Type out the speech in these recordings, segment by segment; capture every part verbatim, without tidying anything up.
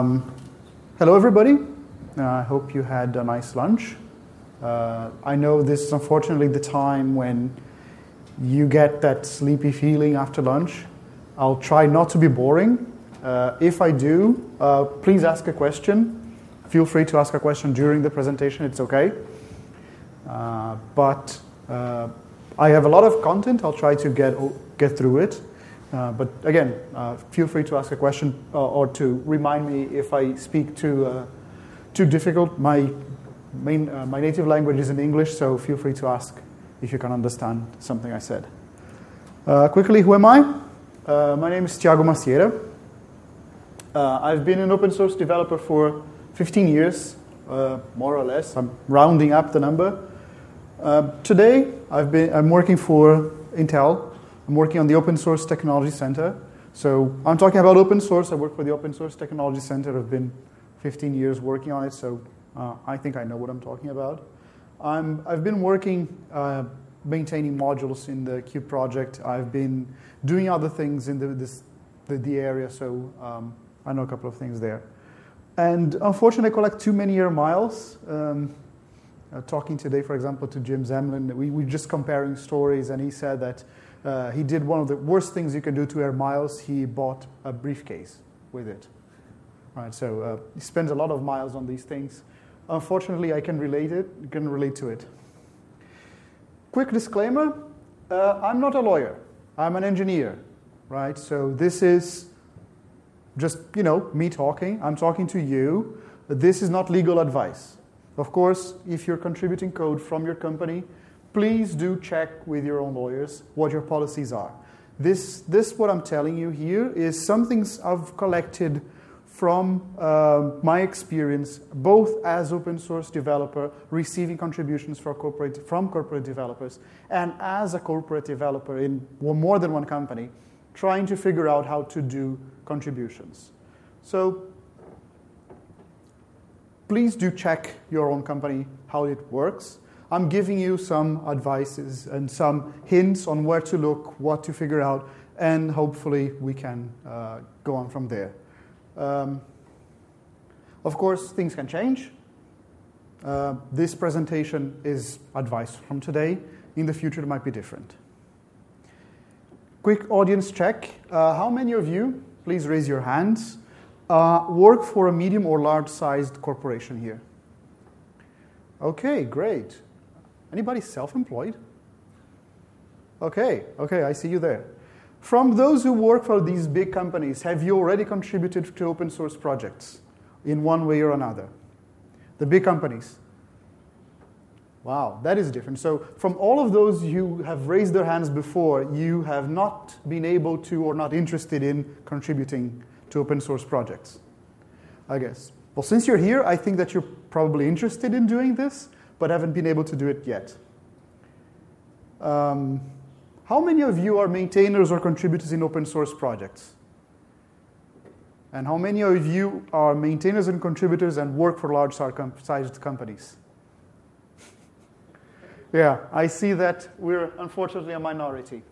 Um, hello, everybody. Uh, I hope you had a nice lunch. Uh, I know this is unfortunately the time when you get that sleepy feeling after lunch. I'll try not to be boring. Uh, if I do, uh, please ask a question. Feel free to ask a question during the presentation. It's okay. Uh, but uh, I have a lot of content. I'll try to get get through it. Uh, but again, uh, feel free to ask a question uh, or to remind me if I speak too uh, too difficult. My main uh, my native language is in English, so feel free to ask if you can understand something I said. Uh, quickly, who am I? Uh, my name is Tiago Macieira. Uh, I've been an open source developer for fifteen years, uh, more or less. I'm rounding up the number. Uh, today, I've been I'm working for Intel. I'm working on the Open Source Technology Center. So I'm talking about open source. I work for the Open Source Technology Center. I've been fifteen years working on it, so uh, I think I know what I'm talking about. I'm, I've been working, uh, maintaining modules in the Cube project. I've been doing other things in the, this, the, the area, so um, I know a couple of things there. And unfortunately, I collect too many air miles. Um, uh, talking today, for example, to Jim Zemlin, we were just comparing stories, and he said that Uh, he did one of the worst things you can do to air miles. He bought a briefcase with it. Right, so uh, he spends a lot of miles on these things. Unfortunately, I can relate it. Can relate to it. Quick disclaimer: uh, I'm not a lawyer. I'm an engineer. Right, so this is just you know me talking. I'm talking to you. This is not legal advice. Of course, if you're contributing code from your company, please do check with your own lawyers what your policies are. This, this what I'm telling you here is some things I've collected from uh, my experience, both as open source developer, receiving contributions from corporate, from corporate developers, and as a corporate developer in more than one company, trying to figure out how to do contributions. So please do check your own company, how it works. I'm giving you some advices and some hints on where to look, what to figure out, and hopefully we can uh, go on from there. Um, of course, things can change. Uh, this presentation is advice from today. In the future, it might be different. Quick audience check. Uh, how many of you, please raise your hands, uh, work for a medium or large-sized corporation here? Okay, great. Anybody self-employed? Okay, okay, I see you there. From those who work for these big companies, have you already contributed to open source projects in one way or another? The big companies. Wow, that is different. So from all of those who have raised their hands before, you have not been able to or not interested in contributing to open source projects, I guess. Well, since you're here, I think that you're probably interested in doing this, but haven't been able to do it yet. Um, how many of you are maintainers or contributors in open source projects? And how many of you are maintainers and contributors and work for large-sized companies? Yeah, I see that we're unfortunately a minority.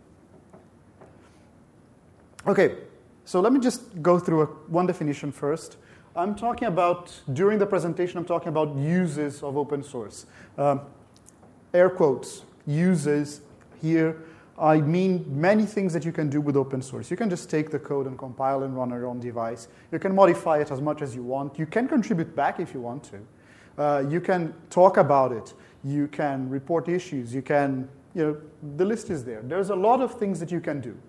Okay, so let me just go through a, one definition first. I'm talking about, during the presentation, I'm talking about uses of open source. Um, air quotes, uses here. I mean many things that you can do with open source. You can just take the code and compile and run on your own device. You can modify it as much as you want. You can contribute back if you want to. Uh, you can talk about it. You can report issues. You can, you know, the list is there. There's a lot of things that you can do.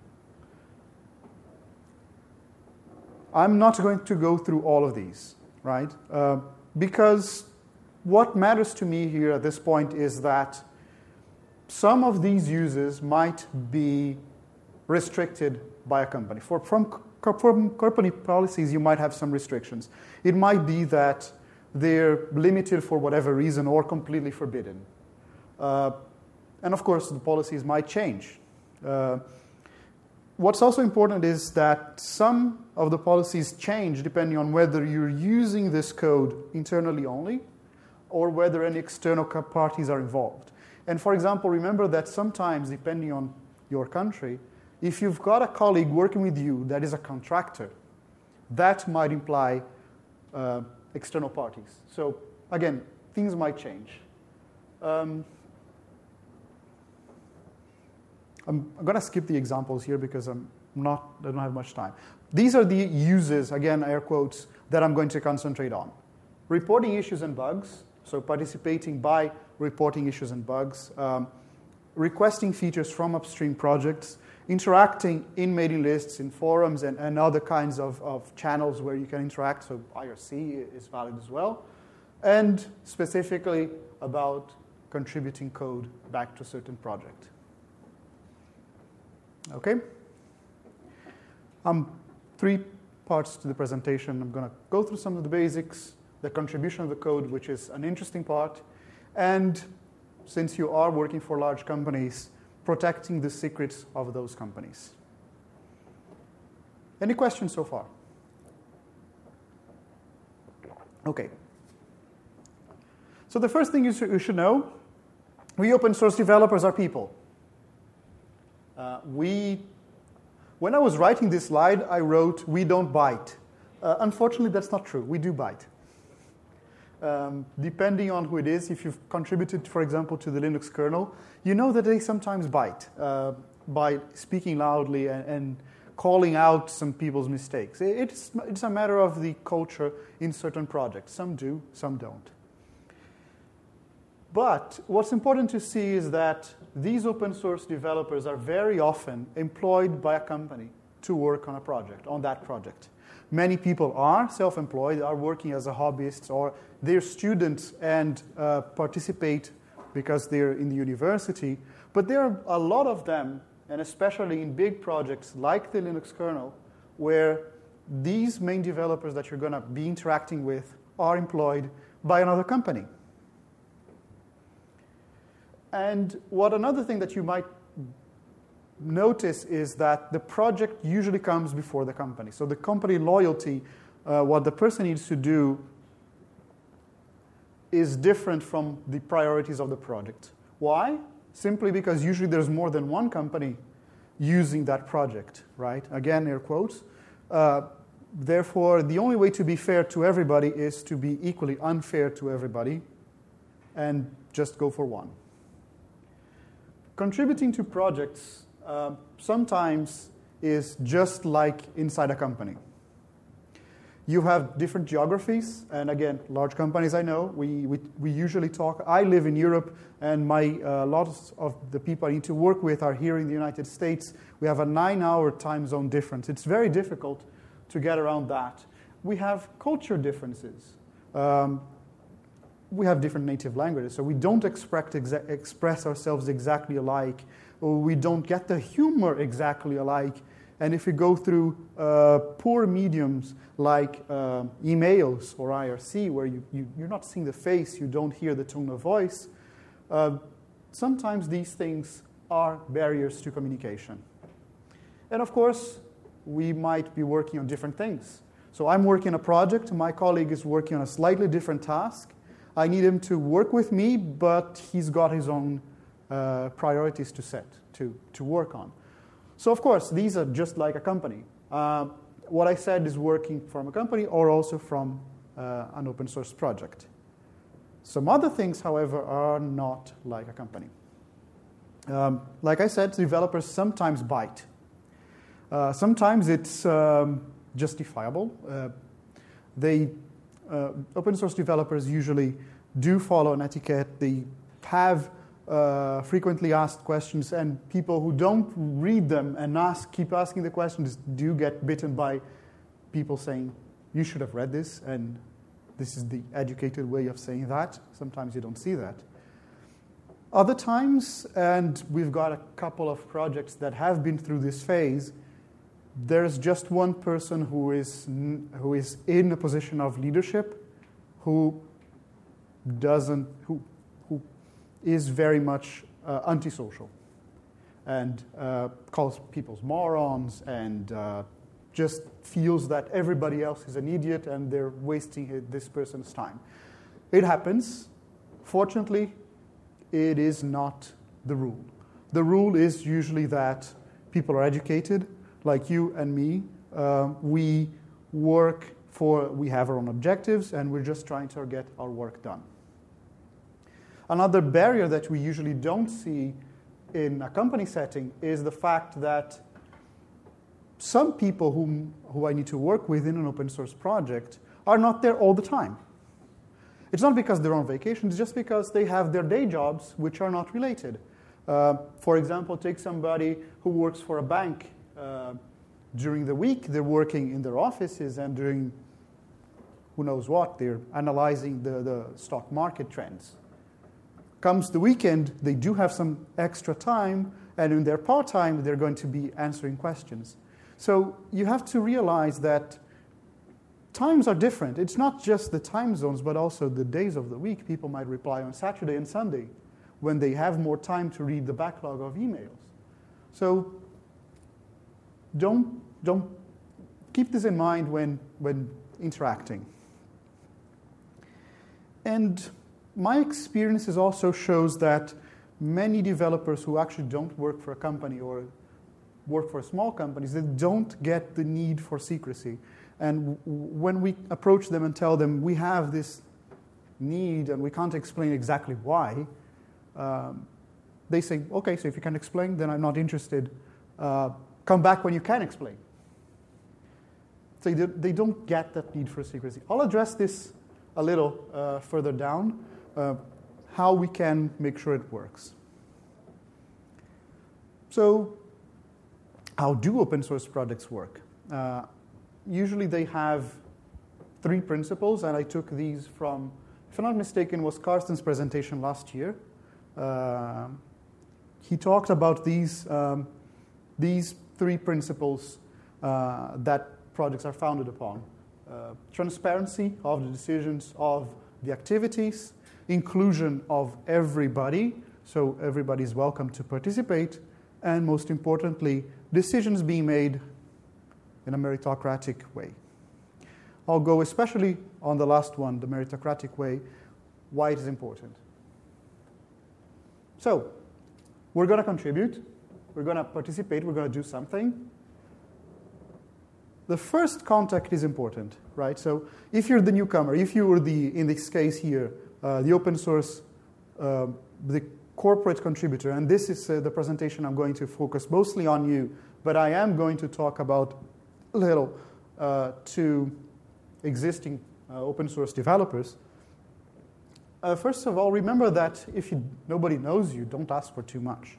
I'm not going to go through all of these, right? Uh, because what matters to me here at this point is that some of these uses might be restricted by a company. For, from, from company policies, you might have some restrictions. It might be that they're limited for whatever reason or completely forbidden. Uh, and of course, the policies might change. Uh, What's also important is that some of the policies change depending on whether you're using this code internally only or whether any external parties are involved. And for example, remember that sometimes, depending on your country, if you've got a colleague working with you that is a contractor, that might imply uh, external parties. So again, things might change. Um, I'm, I'm going to skip the examples here because I'm not, I don't have much time. These are the uses, again, air quotes, that I'm going to concentrate on. Reporting issues and bugs, so participating by reporting issues and bugs, um, requesting features from upstream projects, interacting in mailing lists, in forums, and, and other kinds of, of channels where you can interact, so I R C is valid as well, and specifically about contributing code back to a certain project. Okay? Um, three parts to the presentation. I'm going to go through some of the basics, the contribution of the code, which is an interesting part, and since you are working for large companies, protecting the secrets of those companies. Any questions so far? Okay. So the first thing you should know, we open source developers are people. Uh, we, when I was writing this slide, I wrote, we don't bite. Uh, unfortunately, that's not true. We do bite. Um, depending on who it is, if you've contributed, for example, to the Linux kernel, you know that they sometimes bite uh, by speaking loudly and, and calling out some people's mistakes. It's, it's a matter of the culture in certain projects. Some do, some don't. But what's important to see is that these open source developers are very often employed by a company to work on a project, on that project. Many people are self-employed, are working as a hobbyist, or they're students and uh, participate because they're in the university. But there are a lot of them, and especially in big projects like the Linux kernel, where these main developers that you're going to be interacting with are employed by another company. And what another thing that you might notice is that the project usually comes before the company. So the company loyalty, uh, what the person needs to do is different from the priorities of the project. Why? Simply because usually there's more than one company using that project, right? Again, air quotes. Uh, therefore, the only way to be fair to everybody is to be equally unfair to everybody and just go for one. Contributing to projects uh, sometimes is just like inside a company. You have different geographies, and again, large companies I know, we, we, we usually talk, I live in Europe, and my uh, lots of the people I need to work with are here in the United States. We have a nine-hour time zone difference. It's very difficult to get around that. We have culture differences. Um, we have different native languages, so we don't expect exa- express ourselves exactly alike, or we don't get the humor exactly alike. And if we go through uh, poor mediums like uh, emails or I R C, where you, you, you're not seeing the face, you don't hear the tone of voice, uh, sometimes these things are barriers to communication. And of course, we might be working on different things. So I'm working on a project, my colleague is working on a slightly different task. I need him to work with me, but he's got his own uh, priorities to set, to, to work on. So of course, these are just like a company. Uh, what I said is working from a company or also from uh, an open source project. Some other things, however, are not like a company. Um, like I said, developers sometimes bite. Uh, sometimes it's um, justifiable. Uh, they uh, open source developers usually do follow an etiquette. They have uh, frequently asked questions, and people who don't read them and ask, keep asking the questions do get bitten by people saying, you should have read this, and this is the educated way of saying that. Sometimes you don't see that. Other times, and we've got a couple of projects that have been through this phase, there's just one person who is who is in a position of leadership, who doesn't who who is very much uh, antisocial, and uh, calls people morons, and uh, just feels that everybody else is an idiot and they're wasting this person's time. It happens. Fortunately, it is not the rule. The rule is usually that people are educated, like you and me. Uh, we work for we have our own objectives, and we're just trying to get our work done. Another barrier that we usually don't see in a company setting is the fact that some people whom, who I need to work with in an open source project are not there all the time. It's not because they're on vacation, it's just because they have their day jobs which are not related. Uh, for example, take somebody who works for a bank. Uh, during the week, they're working in their offices, and during who knows what, they're analyzing the, the stock market trends. Comes the weekend, they do have some extra time, and in their part-time, they're going to be answering questions. So you have to realize that times are different. It's not just the time zones, but also the days of the week. People might reply on Saturday and Sunday when they have more time to read the backlog of emails. So don't, don't keep this in mind when, when interacting. And my experiences also shows that many developers who actually don't work for a company or work for small companies, they don't get the need for secrecy. And when we approach them and tell them we have this need and we can't explain exactly why, um, they say, okay, so if you can't explain, then I'm not interested. Uh, come back when you can explain. So they, they don't get that need for secrecy. I'll address this a little uh, further down, uh, how we can make sure it works. So how do open source projects work? Uh, usually they have three principles, and I took these from, if I'm not mistaken, was Karsten's presentation last year. Uh, he talked about these, um, these three principles uh, that projects are founded upon. Uh, transparency of the decisions of the activities, inclusion of everybody, so everybody is welcome to participate, and most importantly, decisions being made in a meritocratic way. I'll go especially on the last one, the meritocratic way, why it is important. So, we're going to contribute, we're going to participate, we're going to do something. The first contact is important, right? So if you're the newcomer, if you were the, in this case here, uh, the open source, uh, the corporate contributor, and this is uh, the presentation I'm going to focus mostly on you, but I am going to talk about a little uh, to existing uh, open source developers. Uh, first of all, remember that if you, nobody knows you, don't ask for too much.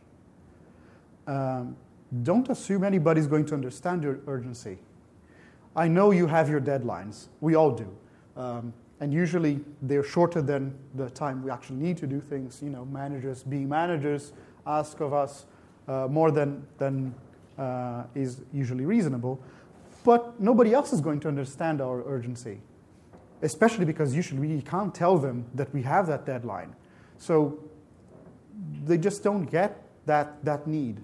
Um, don't assume anybody's going to understand your urgency. I know you have your deadlines. We all do. Um, and usually they're shorter than the time we actually need to do things. You know, managers being managers ask of us uh, more than, than uh, is usually reasonable. But nobody else is going to understand our urgency, especially because usually we can't tell them that we have that deadline. So they just don't get that, that need.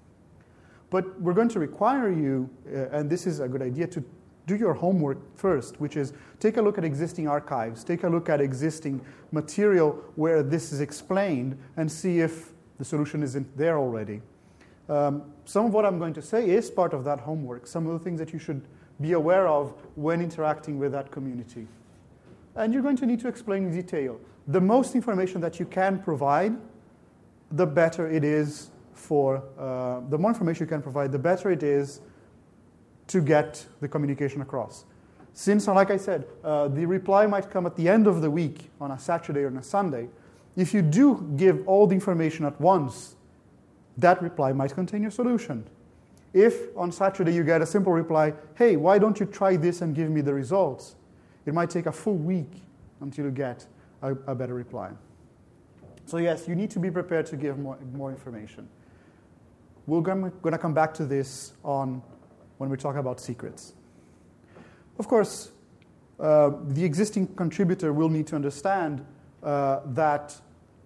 But we're going to require you, uh, and this is a good idea, to do your homework first, which is take a look at existing archives, take a look at existing material where this is explained, and see if the solution isn't there already. Um, some of what I'm going to say is part of that homework, some of the things that you should be aware of when interacting with that community. And you're going to need to explain in detail. The most information that you can provide, the better it is for, uh, the more information you can provide, the better it is to get the communication across. Since, like I said, uh, the reply might come at the end of the week on a Saturday or on a Sunday, if you do give all the information at once, that reply might contain your solution. If on Saturday you get a simple reply, hey, why don't you try this and give me the results? It might take a full week until you get a, a better reply. So yes, you need to be prepared to give more, more information. We're going to come back to this on when we talk about secrets. Of course, uh, the existing contributor will need to understand uh, that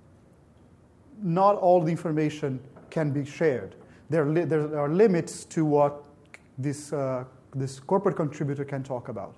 not all the information can be shared. There are, li- there are limits to what this, uh, this corporate contributor can talk about.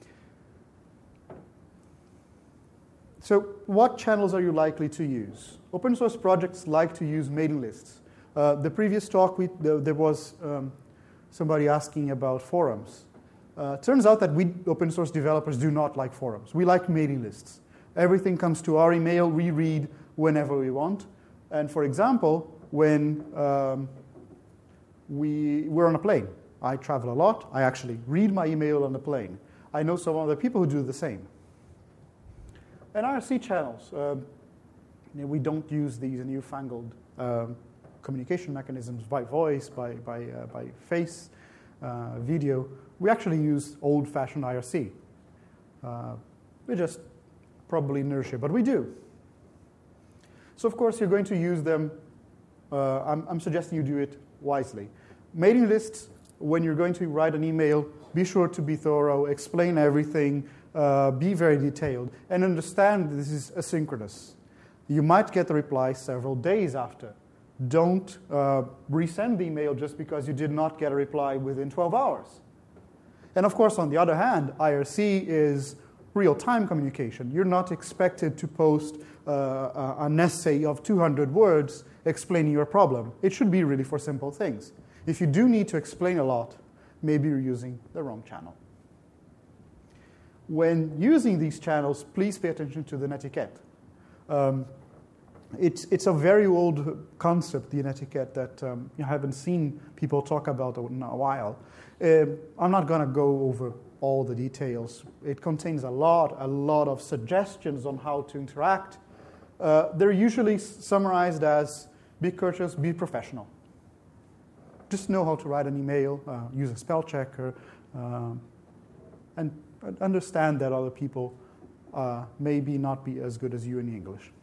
So what channels are you likely to use? Open source projects like to use mailing lists. Uh, the previous talk, we, the, there was um, somebody asking about forums. Uh, Uh, turns out that we open source developers do not like forums. We like mailing lists. Everything comes to our email, we read whenever we want. And for example, when um, we, we're on a plane, I travel a lot, I actually read my email on the plane. I know some other people who do the same. And I R C channels, um, you know, we don't use these newfangled um, communication mechanisms by voice, by, by, uh, by face, uh, video. We actually use old-fashioned I R C. Uh, we just probably inertia, but we do. So of course you're going to use them. Uh, I'm, I'm suggesting you do it wisely. Mailing lists, when you're going to write an email, be sure to be thorough, explain everything, uh, be very detailed, and understand this is asynchronous. You might get a reply several days after. Don't uh, resend the email just because you did not get a reply within twelve hours. And of course, on the other hand, I R C is real-time communication. You're not expected to post uh, an essay of two hundred words explaining your problem. It should be really for simple things. If you do need to explain a lot, maybe you're using the wrong channel. When using these channels, please pay attention to the netiquette. Um, it's, it's a very old concept, the netiquette, that um, you haven't seen people talk about in a while. Uh, I'm not going to go over all the details. It contains a lot, a lot of suggestions on how to interact. Uh, they're usually summarized as be courteous, be professional. Just know how to write an email, uh, use a spell checker, uh, and understand that other people uh, maybe not be as good as you in English.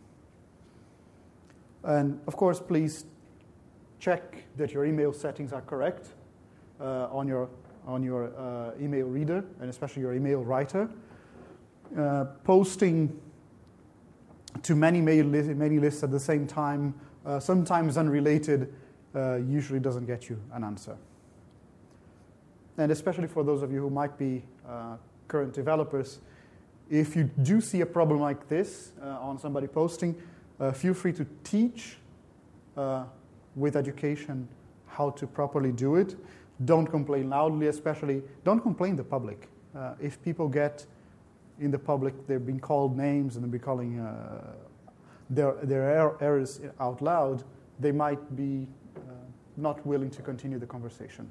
And of course, please check that your email settings are correct uh, on your on your uh, email reader, and especially your email writer. Uh, posting to many mail li- many lists at the same time, uh, sometimes unrelated, uh, usually doesn't get you an answer. And especially for those of you who might be uh, current developers, if you do see a problem like this uh, on somebody posting, uh, feel free to teach uh, with education how to properly do it. Don't complain loudly, especially don't complain the public. Uh, if people get in the public, they're being called names and they're being calling uh, their, their er- errors out loud, they might be uh, not willing to continue the conversation.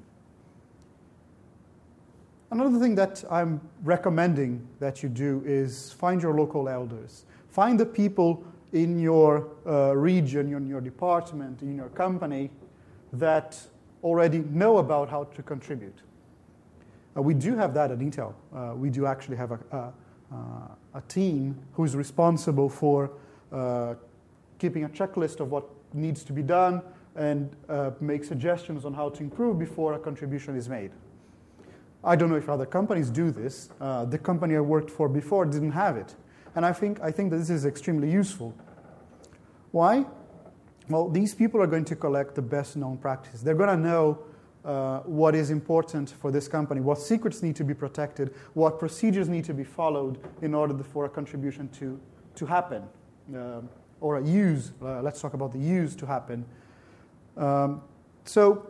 Another thing that I'm recommending that you do is find your local elders. Find the people in your uh, region, in your department, in your company that already know about how to contribute. Uh, we do have that at Intel. Uh, we do actually have a, a, a team who is responsible for uh, keeping a checklist of what needs to be done and uh, make suggestions on how to improve before a contribution is made. I don't know if other companies do this. Uh, the company I worked for before didn't have it. And I think, I think that this is extremely useful. Why? Well, these people are going to collect the best known practices. They're going to know uh, what is important for this company, what secrets need to be protected, what procedures need to be followed in order for a contribution to, to happen, uh, or a use. Uh, let's talk about the use to happen. Um, so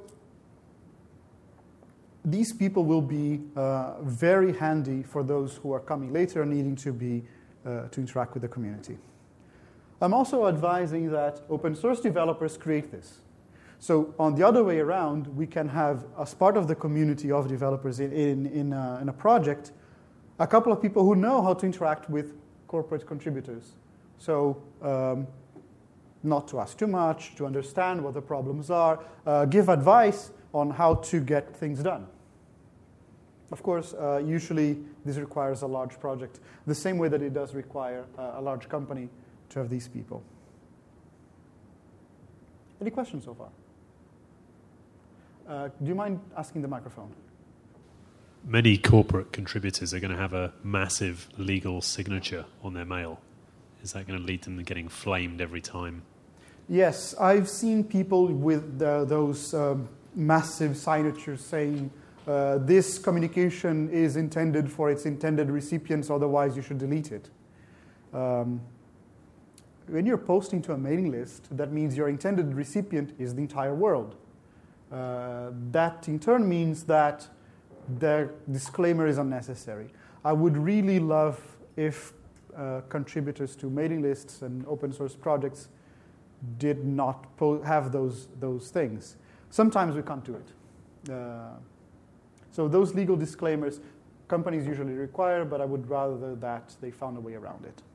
these people will be uh, very handy for those who are coming later and needing to be uh, to interact with the community. I'm also advising that open source developers create this. So on the other way around, we can have, as part of the community of developers in, in, in, a, in a project, a couple of people who know how to interact with corporate contributors. So um, not to ask too much, to understand what the problems are, uh, give advice on how to get things done. Of course, uh, usually this requires a large project, the same way that it does require uh, a large company to have these people. Any questions so far? Uh, do you mind asking the microphone? Many corporate contributors are going to have a massive legal signature on their mail. Is that going to lead them to getting flamed every time? Yes, I've seen people with the, those um, massive signatures saying, uh, this communication is intended for its intended recipients, otherwise you should delete it. Um, when you're posting to a mailing list, that means your intended recipient is the entire world. Uh, that in turn means that the disclaimer is unnecessary. I would really love if uh, contributors to mailing lists and open source projects did not po- have those, those things. Sometimes we can't do it. Uh, so those legal disclaimers, companies usually require, but I would rather that they found a way around it.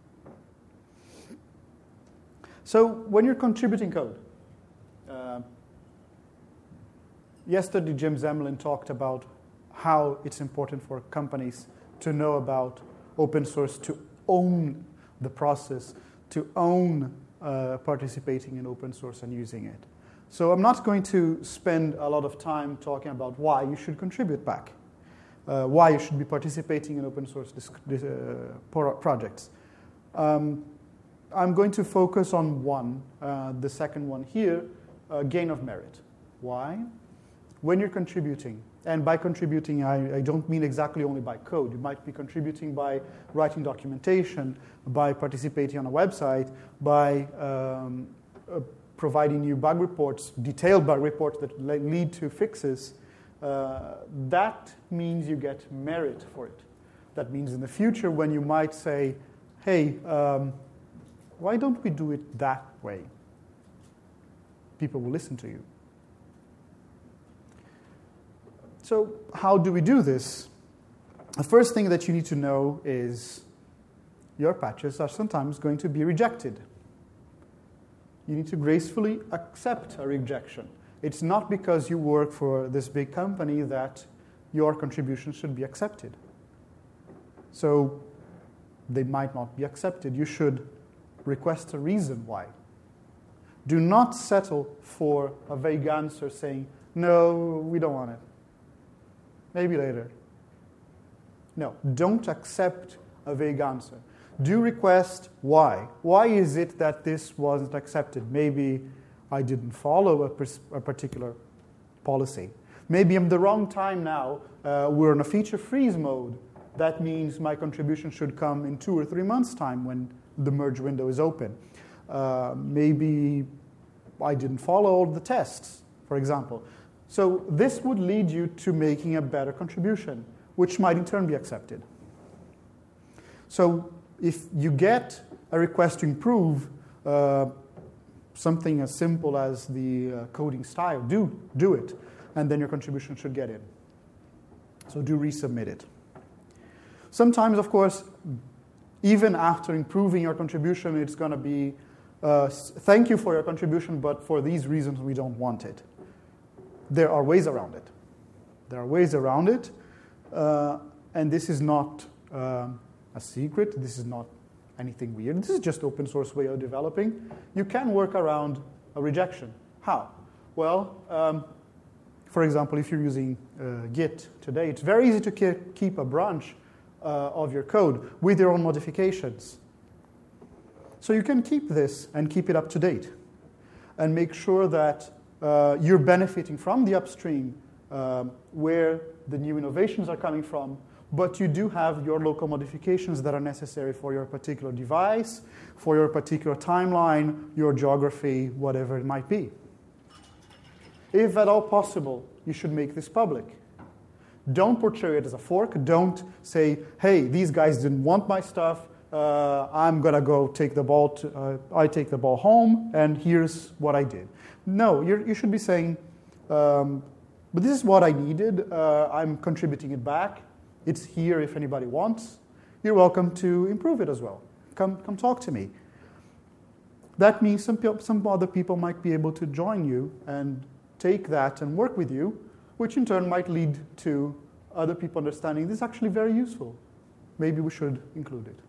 So when you're contributing code, uh, yesterday Jim Zemlin talked about how it's important for companies to know about open source, to own the process, to own uh, participating in open source and using it. So I'm not going to spend a lot of time talking about why you should contribute back, uh, why you should be participating in open source disc- uh, projects. Um, I'm going to focus on one, uh, the second one here, uh, gain of merit. Why? When you're contributing, and by contributing, I, I don't mean exactly only by code. You might be contributing by writing documentation, by participating on a website, by um, uh, providing new bug reports, detailed bug reports that lead to fixes. Uh, that means you get merit for it. That means in the future when you might say, hey, um, why don't we do it that way? People will listen to you. So how do we do this? The first thing that you need to know is your patches are sometimes going to be rejected. You need to gracefully accept a rejection. It's not because you work for this big company that your contribution should be accepted. So they might not be accepted. You should request a reason why. Do not settle for a vague answer saying, no, we don't want it. Maybe later. No, don't accept a vague answer. Do request why. Why is it that this wasn't accepted? Maybe I didn't follow a, pers- a particular policy. Maybe I'm the wrong time now. Uh, we're in a feature freeze mode. That means my contribution should come in two or three months' time when the merge window is open. Uh, maybe I didn't follow all the tests, for example. So this would lead you to making a better contribution, which might in turn be accepted. So if you get a request to improve uh, something as simple as the uh, coding style, do, do it, and then your contribution should get in. So do resubmit it. Sometimes, of course, even after improving your contribution, it's going to be, uh, thank you for your contribution, but for these reasons we don't want it. There are ways around it. There are ways around it, uh, and this is not um, a secret. This is not anything weird. This is just open source way of developing. You can work around a rejection. How? Well, um, for example, if you're using uh, Git today, it's very easy to ke- keep a branch uh, of your code with your own modifications. So you can keep this and keep it up to date and make sure that uh, you're benefiting from the upstream uh, where the new innovations are coming from, but you do have your local modifications that are necessary for your particular device, for your particular timeline, your geography, whatever it might be. If at all possible, you should make this public. Don't portray it as a fork. Don't say, hey, these guys didn't want my stuff. Uh, I'm going to go take the ball. To, uh, I take the ball home, and here's what I did. No, you're, you should be saying, um, but this is what I needed. Uh, I'm contributing it back. It's here if anybody wants. You're welcome to improve it as well. Come, come talk to me. That means some, some other people might be able to join you and take that and work with you, which in turn might lead to other people understanding this is actually very useful. Maybe we should include it.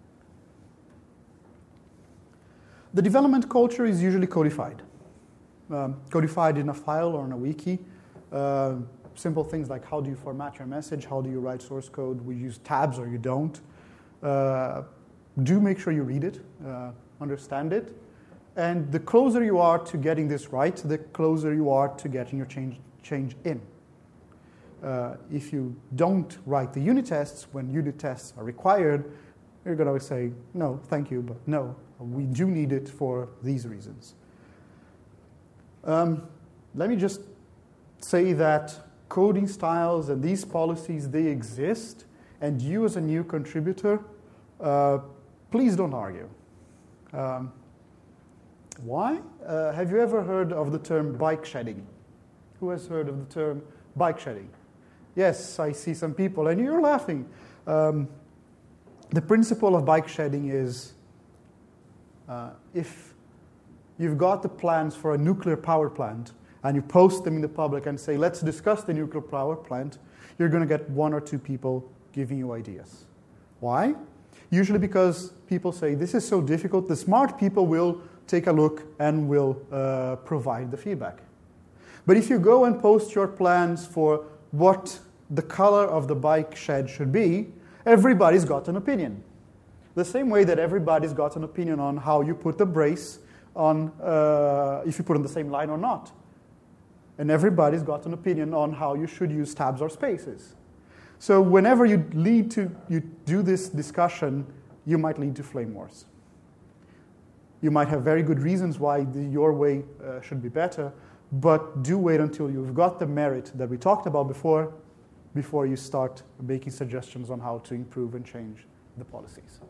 The development culture is usually codified. Um, codified in a file or in a wiki. Uh, simple things like how do you format your message, how do you write source code, we use tabs or you don't. Uh, do make sure you read it, uh, understand it. And the closer you are to getting this right, the closer you are to getting your change, change in. Uh, if you don't write the unit tests when unit tests are required, you're going to say, no, thank you, but no, we do need it for these reasons. Um, let me just say that coding styles and these policies, they exist, and you as a new contributor, uh, please don't argue. Um, why? Uh, have you ever heard of the term bike shedding? Who has heard of the term bike shedding? Yes, I see some people, and you're laughing. Um, the principle of bike shedding is uh, if you've got the plans for a nuclear power plant and you post them in the public and say, let's discuss the nuclear power plant, you're going to get one or two people giving you ideas. Why? Usually because people say, this is so difficult, the smart people will take a look and will uh, provide the feedback. But if you go and post your plans for what the color of the bike shed should be, everybody's got an opinion. The same way that everybody's got an opinion on how you put the brace on, uh, if you put on the same line or not. And everybody's got an opinion on how you should use tabs or spaces. So whenever you lead to, you do this discussion, you might lead to flame wars. You might have very good reasons why the, your way uh, should be better, but do wait until you've got the merit that we talked about before, before you start making suggestions on how to improve and change the policies.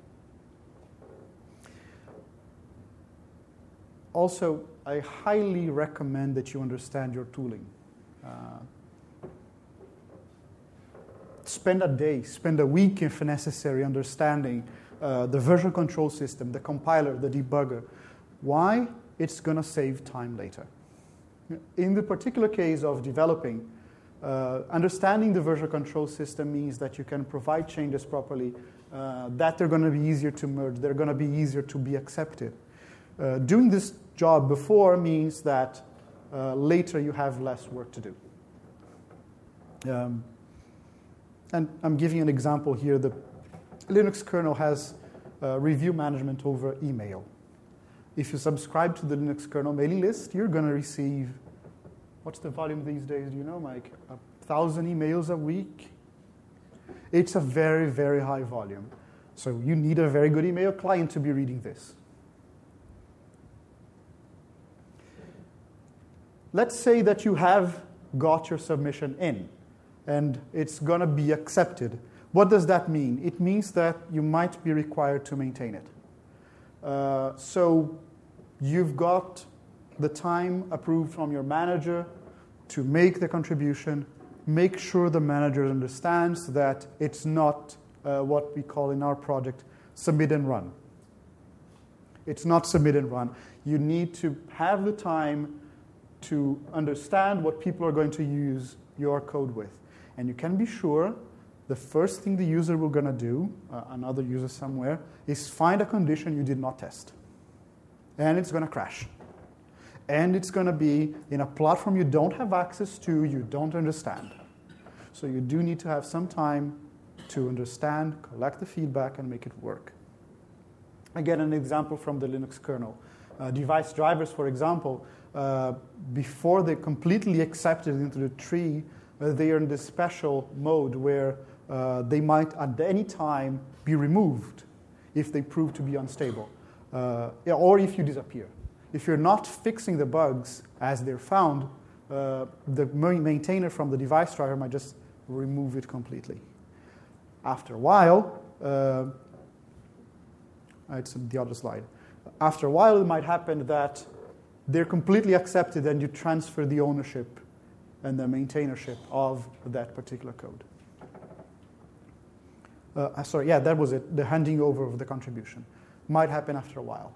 Also, I highly recommend that you understand your tooling. Uh, spend a day, spend a week if necessary, understanding uh, the version control system, the compiler, the debugger. Why? It's going to save time later. In the particular case of developing, uh, understanding the version control system means that you can provide changes properly, uh, that they're going to be easier to merge, they're going to be easier to be accepted. Uh, doing this job before means that uh, later you have less work to do. Um, and I'm giving an example here. The Linux kernel has uh, review management over email. If you subscribe to the Linux kernel mailing list, you're going to receive, what's the volume these days? Do you know, Mike? A thousand emails a week? It's a very, very high volume. So you need a very good email client to be reading this. Let's say that you have got your submission in, and it's going to be accepted. What does that mean? It means that you might be required to maintain it. Uh, so you've got the time approved from your manager to make the contribution. Make sure the manager understands that it's not uh, what we call in our project submit and run. It's not submit and run. You need to have the time to understand what people are going to use your code with. And you can be sure the first thing the user will going to do, uh, another user somewhere, is find a condition you did not test. And it's going to crash. And it's going to be in a platform you don't have access to, you don't understand. So you do need to have some time to understand, collect the feedback, and make it work. Again, an example from the Linux kernel. Uh, device drivers, for example, uh, before they're completely accepted into the tree, uh, they are in this special mode where uh, they might at any time be removed if they prove to be unstable, uh, or if you disappear. If you're not fixing the bugs as they're found, uh, the maintainer from the device driver might just remove it completely. After a while, uh, it's the other slide. After a while, it might happen that they're completely accepted and you transfer the ownership and the maintainership of that particular code. Uh, sorry, yeah, that was it, the handing over of the contribution. Might happen after a while.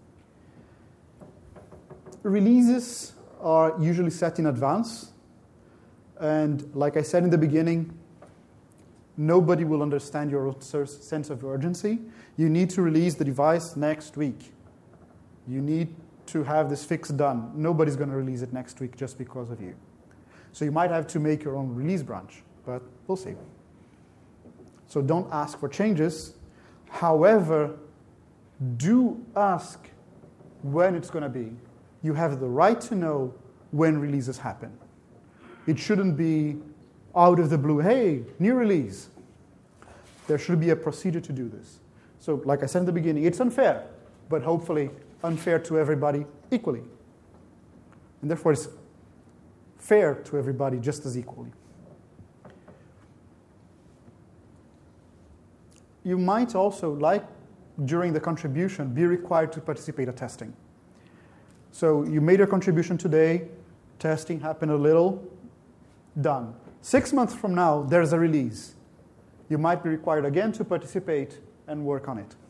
Releases are usually set in advance. And like I said in the beginning, nobody will understand your sense of urgency. You need to release the device next week. You need to have this fix done. Nobody's going to release it next week just because of you. So you might have to make your own release branch, but we'll see. So don't ask for changes. However, do ask when it's going to be. You have the right to know when releases happen. It shouldn't be out of the blue, hey, new release. There should be a procedure to do this. So like I said in the beginning, it's unfair, but hopefully unfair to everybody equally. And therefore it's fair to everybody just as equally. You might also, like during the contribution, be required to participate in testing. So you made your contribution today, testing happened a little, done. Six months from now, there's a release. You might be required again to participate and work on it.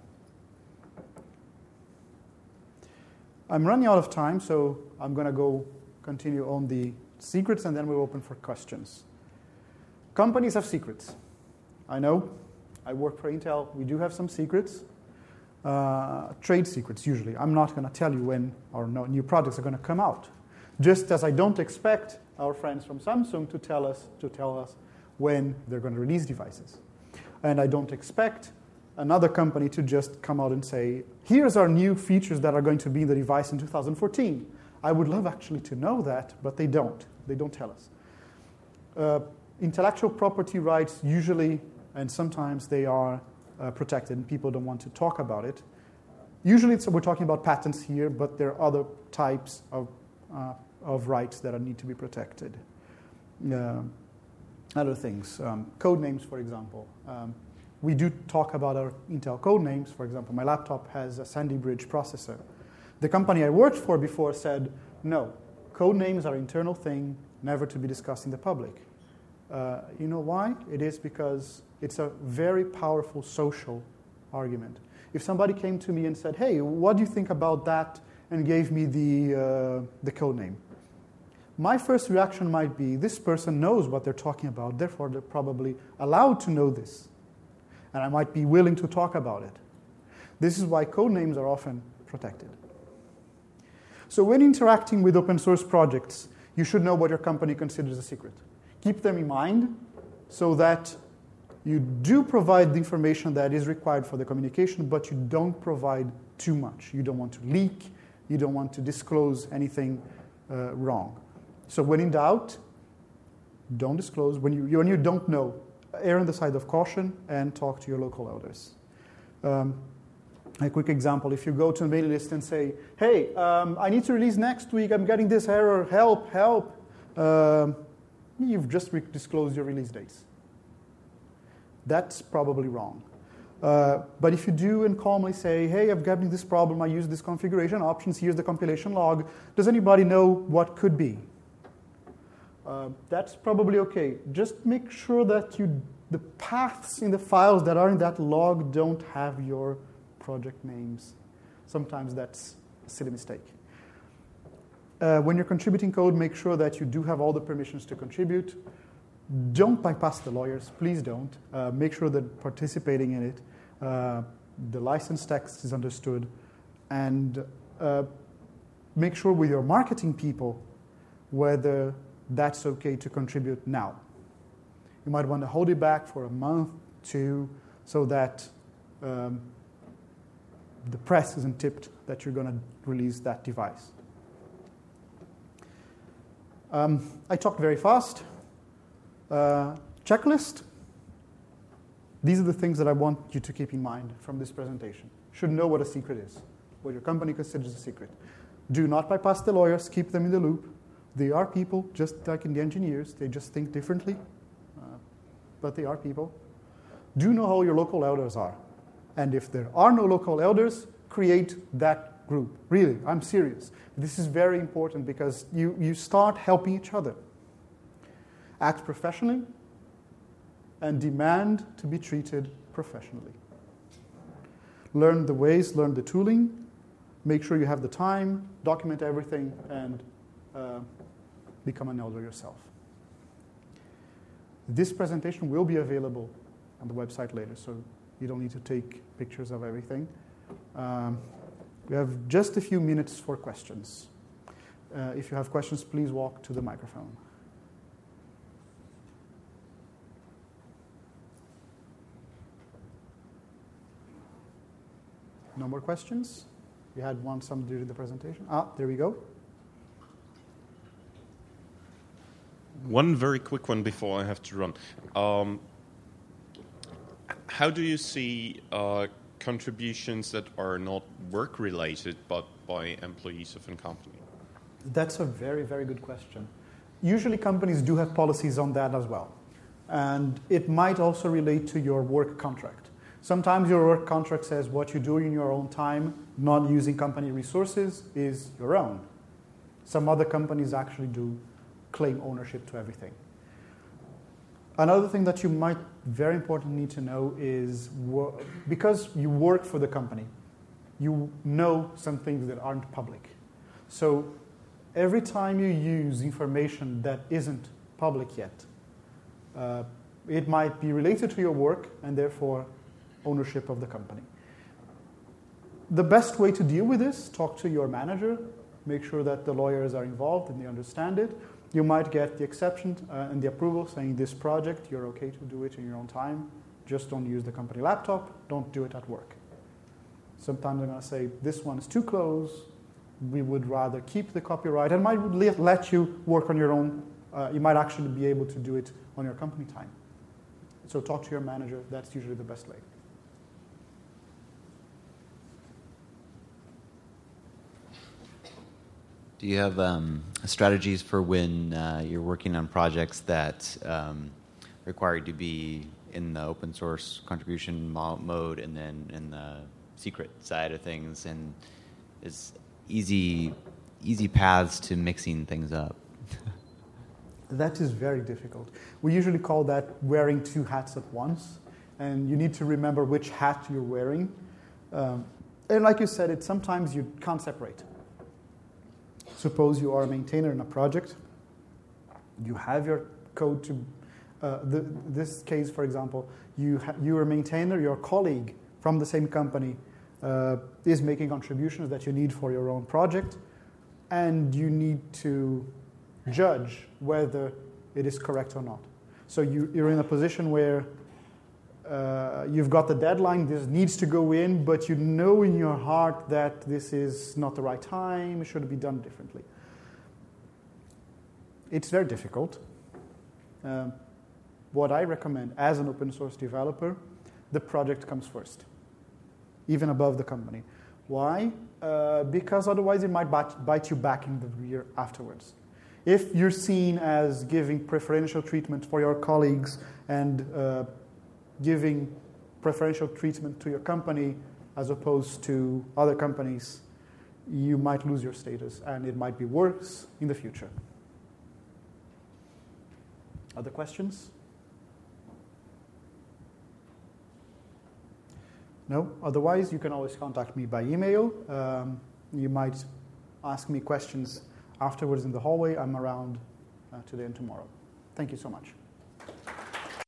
I'm running out of time, so I'm going to go continue on the secrets, and then we'll open for questions. Companies have secrets. I know. I work for Intel. We do have some secrets. Uh, trade secrets, usually. I'm not going to tell you when our new products are going to come out. Just as I don't expect our friends from Samsung to tell us to tell us when they're going to release devices. And I don't expect another company to just come out and say, here's our new features that are going to be in the device in two thousand fourteen. I would love actually to know that, but they don't. They don't tell us. Uh, intellectual property rights usually, and sometimes they are uh, protected, and people don't want to talk about it. Usually it's, we're talking about patents here, but there are other types of, uh, of rights that are, need to be protected. Uh, other things, um, code names, for example. Um, we do talk about our Intel code names. For example, my laptop has a Sandy Bridge processor. The company I worked for before said, no, code names are an internal thing, never to be discussed in the public. Uh, you know why? It is because it's a very powerful social argument. If somebody came to me and said, hey, what do you think about that, and gave me the, uh, the code name, my first reaction might be, this person knows what they're talking about, therefore they're probably allowed to know this. And I might be willing to talk about it. This is why code names are often protected. So when interacting with open source projects, you should know what your company considers a secret. Keep them in mind so that you do provide the information that is required for the communication, but you don't provide too much. You don't want to leak. You don't want to disclose anything uh, wrong. So when in doubt, don't disclose. When you, when you don't know, err on the side of caution and talk to your local elders. Um, a quick example, if you go to a mailing list and say, hey, um, I need to release next week, I'm getting this error, help, help, um, you've just re- disclosed your release dates. That's probably wrong. Uh, but if you do and calmly say, hey, I've got this problem, I use this configuration options, here's the compilation log, does anybody know what could be? Uh, that's probably okay. Just make sure that you, the paths in the files that are in that log don't have your project names. Sometimes that's a silly mistake. Uh, when you're contributing code, make sure that you do have all the permissions to contribute. Don't bypass the lawyers, please don't. Uh, make sure that participating in it, uh, the license text is understood, and uh, make sure with your marketing people whether that's okay to contribute now. You might want to hold it back for a month, two, so that um, the press isn't tipped that you're going to release that device. Um, I talked very fast. Uh, checklist. These are the things that I want you to keep in mind from this presentation. Should know what a secret is, what your company considers a secret. Do not bypass the lawyers, keep them in the loop. They are people, just like in the engineers. They just think differently, uh, but they are people. Do know how your local elders are. And if there are no local elders, create that group. Really, I'm serious. This is very important because you, you start helping each other. Act professionally and demand to be treated professionally. Learn the ways, learn the tooling. Make sure you have the time, document everything, and uh, become an elder yourself. This presentation will be available on the website later, so you don't need to take pictures of everything. Um, we have just a few minutes for questions. Uh, if you have questions, please walk to the microphone. No more questions? We had one some during the presentation. Ah, there we go. One very quick one before I have to run. Um, how do you see uh, contributions that are not work-related but by employees of a company? That's a very, very good question. usually companies do have policies on that as well. And it might also relate to your work contract. Sometimes your work contract says what you do in your own time, not using company resources, is your own. Some other companies actually do claim ownership to everything. Another thing that you might very importantly need to know is wo- because you work for the company, you know some things that aren't public. So every time you use information that isn't public yet, uh, it might be related to your work and therefore ownership of the company. The best way to deal with this, talk to your manager, make sure that the lawyers are involved and they understand it. You might get the exception uh, and the approval saying this project, you're okay to do it in your own time. Just don't use the company laptop. Don't do it at work. Sometimes they're going to say, this one is too close. We would rather keep the copyright and might let you work on your own. Uh, you might actually be able to do it on your company time. So talk to your manager. That's usually the best way. Do you have um, strategies for when uh, you're working on projects that um, require you to be in the open source contribution mo- mode and then in the secret side of things, and is easy easy paths to mixing things up? That is very difficult. We usually call that wearing two hats at once, and you need to remember which hat you're wearing. Um, and like you said, it sometimes you can't separate. Suppose you are a maintainer in a project. You have your code to, uh, the, this case, for example, you ha- you're a maintainer, your colleague from the same company uh, is making contributions that you need for your own project, and you need to judge whether it is correct or not. So you, you're in a position where uh, you've got the deadline, this needs to go in, but you know in your heart that this is not the right time, it should be done differently. It's very difficult. Um, what I recommend as an open source developer, the project comes first, even above the company. Why? Uh, because otherwise it might bite, bite you back in the rear afterwards. If you're seen as giving preferential treatment for your colleagues and uh, giving preferential treatment to your company as opposed to other companies, you might lose your status, and it might be worse in the future. Other questions? No? Otherwise, you can always contact me by email. Um, you might ask me questions afterwards in the hallway. I'm around uh, today and tomorrow. Thank you so much.